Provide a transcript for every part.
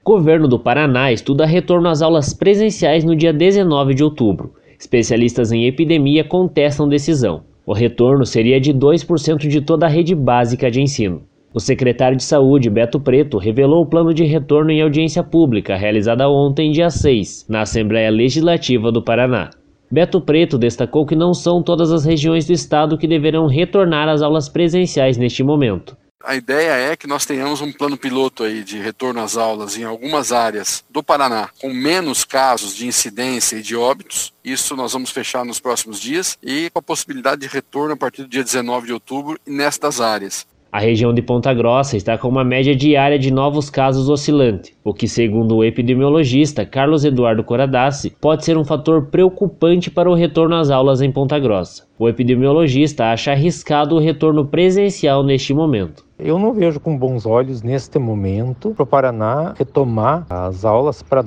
O governo do Paraná estuda retorno às aulas presenciais no dia 19 de outubro. Especialistas em epidemia contestam decisão. O retorno seria de 2% de toda a rede básica de ensino. O secretário de Saúde, Beto Preto, revelou o plano de retorno em audiência pública realizada ontem, dia 6, na Assembleia Legislativa do Paraná. Beto Preto destacou que não são todas as regiões do estado que deverão retornar às aulas presenciais neste momento. A ideia é que nós tenhamos um plano piloto aí de retorno às aulas em algumas áreas do Paraná com menos casos de incidência e de óbitos. Isso nós vamos fechar nos próximos dias e com a possibilidade de retorno a partir do dia 19 de outubro nestas áreas. A região de Ponta Grossa está com uma média diária de novos casos oscilante, o que, segundo o epidemiologista Carlos Eduardo Coradassi, pode ser um fator preocupante para o retorno às aulas em Ponta Grossa. O epidemiologista acha arriscado o retorno presencial neste momento. Eu não vejo com bons olhos, neste momento, para o Paraná retomar as aulas para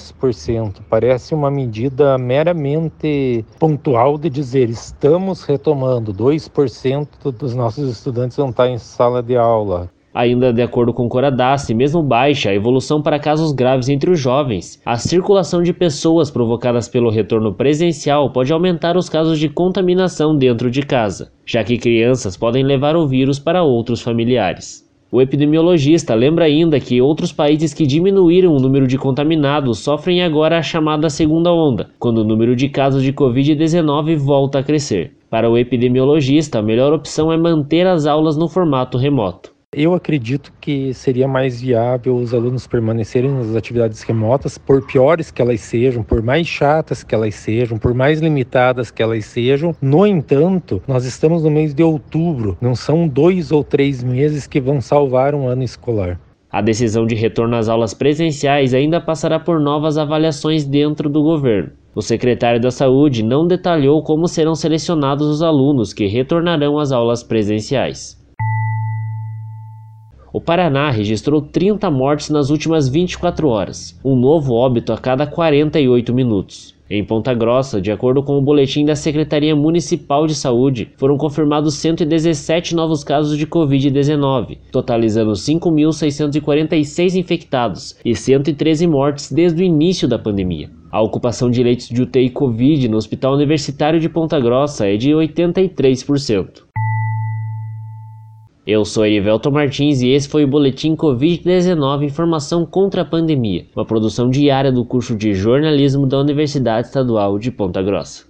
2%. Parece uma medida meramente pontual de dizer estamos retomando, 2% dos nossos estudantes vão estar em sala de aula. Ainda de acordo com Coradassi, mesmo baixa a evolução para casos graves entre os jovens, a circulação de pessoas provocadas pelo retorno presencial pode aumentar os casos de contaminação dentro de casa, já que crianças podem levar o vírus para outros familiares. O epidemiologista lembra ainda que outros países que diminuíram o número de contaminados sofrem agora a chamada segunda onda, quando o número de casos de Covid-19 volta a crescer. Para o epidemiologista, a melhor opção é manter as aulas no formato remoto. Eu acredito que seria mais viável os alunos permanecerem nas atividades remotas, por piores que elas sejam, por mais chatas que elas sejam, por mais limitadas que elas sejam. No entanto, nós estamos no mês de outubro, não são 2 ou 3 meses que vão salvar um ano escolar. A decisão de retorno às aulas presenciais ainda passará por novas avaliações dentro do governo. O secretário da Saúde não detalhou como serão selecionados os alunos que retornarão às aulas presenciais. O Paraná registrou 30 mortes nas últimas 24 horas, um novo óbito a cada 48 minutos. Em Ponta Grossa, de acordo com o boletim da Secretaria Municipal de Saúde, foram confirmados 117 novos casos de Covid-19, totalizando 5.646 infectados e 113 mortes desde o início da pandemia. A ocupação de leitos de UTI Covid no Hospital Universitário de Ponta Grossa é de 83%. Eu sou Erivelton Martins e esse foi o Boletim Covid-19 Informação contra a Pandemia, uma produção diária do curso de jornalismo da Universidade Estadual de Ponta Grossa.